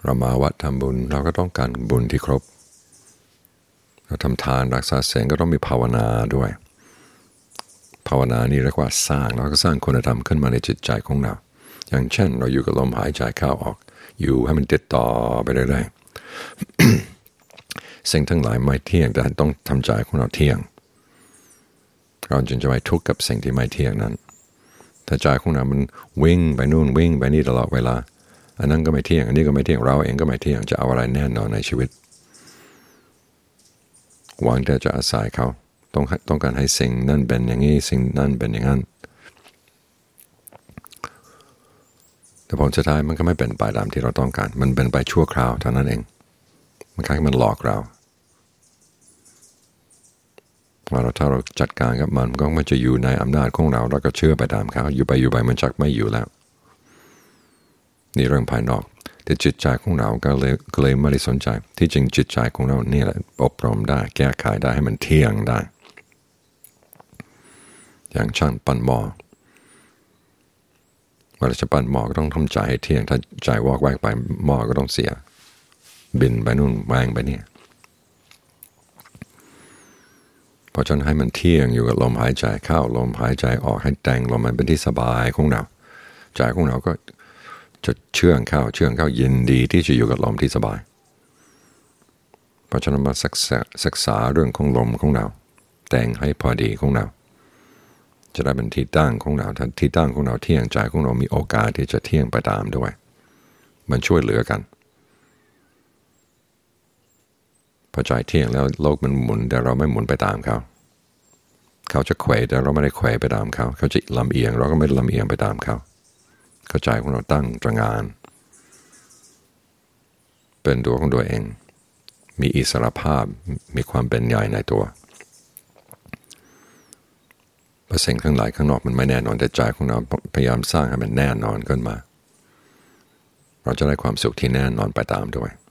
เรามาวัดทำบุญเราก็ต้องการบุญที่ครบเราทำทานรักษาศีลก็ต้องมีภาวนาด้วยภาวนานี่เรียกว่าสร้างเราก็สร้างคุณธรรมขึ้นมาในจิตใจของเราอย่างเช่นเราอยู่กับลมหายใจเข้าออกอยู่ให้มันติดต่อไปเรื่อยๆ สิ่งทั้งหลายไม่เที่ยงแต่ต้องทำใจของเราเที่ยงเราจึงจะไม่ทุกข์กับสิ่งที่ไม่เที่ยงนั้นถ้าใจของเรามันวิ่งไปนู่นวิ่งไปนี่ตลอดเวลาอันนั้นก็ไม่เที่ยงอันนี้ก็ไม่เที่ยงเราเองก็ไม่เที่ยงจะเอาอะไรแน่นอนในชีวิตหวังแต่จะอาศัยเขาต้องการให้สิ่งนั้นเป็นอย่างนี้สิ่งนั้นเป็นอย่างนั้นแต่ผลสุดท้ายมันก็ไม่เป็นไปตามที่เราต้องการมันเป็นไปชั่วคราวเท่านั้นเองมันคล้ายมันหลอกเราถ้าเราจัดการกับมันก็มันจะอยู่ในอำนาจของเราแล้วก็เชื่อไปตามเขาอยู่ไปมันจักไม่อยู่แล้วนี่เรื่องภายนอกแต่จิตใจของเราก็เลยไม่ได้สนใจที่จริงจิตใจของเรานี่แหละอบรมได้แก้ไขได้ให้มันเที่ยงได้อย่างช่างปั้นหม้อเวลาจะปั้นหม้อก็ต้องทำใจให้เที่ยงถ้าใจวอกแวกไปหม้อก็ต้องเสียบินไปนู่นแวงไปนี่เพราะฉะนั้นให้มันเที่ยงอยู่กับลมหายใจเข้าลมหายใจออกให้แต่งลมมันเป็นที่สบายของเราใจของเราก็จะเชื่องเข้ายินดีที่จะอยู่กับลมที่สบายเพราะฉะนั้นมาศึกษาเรื่องของลมของเราแต่งให้พอดีของเราจะได้เป็นที่ตั้งของเราถ้าที่ตั้งของเราเที่ยงใจของเรามีโอกาสที่จะเที่ยงไปตามด้วยมันช่วยเหลือกันพอใจเที่ยงแล้วโลกมันหมุนแต่เราไม่หมุนไปตามเขาจะเขวแต่เราไม่ได้เขวไปตามเขาจะลำเอียงเราก็ไม่ลำเอียงไปตามเขาใจของเราตั้งตระหง่านเป็นตัวของตัวเองมีอิสรภาพมีความเป็นใหญ่ในตัวเพราะสิ่งทั้งหลายข้างนอกมันไม่แน่นอนแต่ใจของเราพยายามสร้างให้มันแน่นอนขึ้นมาเราจะได้ความสุขที่แน่นอนไปตามด้วย